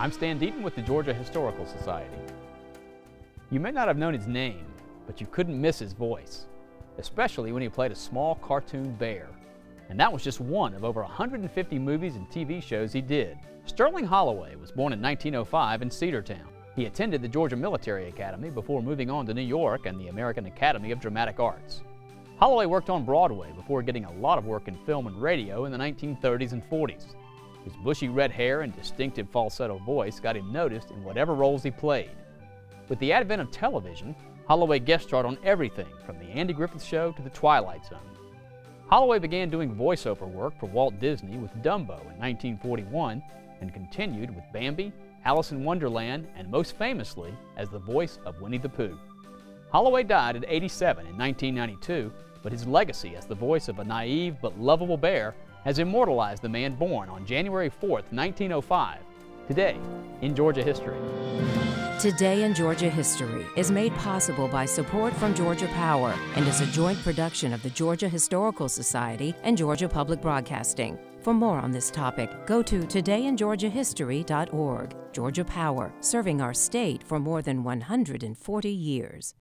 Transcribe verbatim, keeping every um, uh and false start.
I'm Stan Deaton with the Georgia Historical Society. You may not have known his name, but you couldn't miss his voice, especially when he played a small cartoon bear. And that was just one of over one hundred fifty movies and T V shows he did. Sterling Holloway was born in nineteen oh five in Cedartown. He attended the Georgia Military Academy before moving on to New York and the American Academy of Dramatic Arts. Holloway worked on Broadway before getting a lot of work in film and radio in the nineteen thirties and forties. His bushy red hair and distinctive falsetto voice got him noticed in whatever roles he played. With the advent of television, Holloway guest starred on everything from The Andy Griffith Show to The Twilight Zone. Holloway began doing voiceover work for Walt Disney with Dumbo in nineteen forty-one and continued with Bambi, Alice in Wonderland, and most famously as the voice of Winnie the Pooh. Holloway died at eighty-seven in nineteen ninety-two, but his legacy as the voice of a naive but lovable bear has immortalized the man born on January fourth, nineteen oh five, today in Georgia history. Today in Georgia History is made possible by support from Georgia Power and is a joint production of the Georgia Historical Society and Georgia Public Broadcasting. For more on this topic, go to today in georgia history dot org. Georgia Power, serving our state for more than one hundred forty years.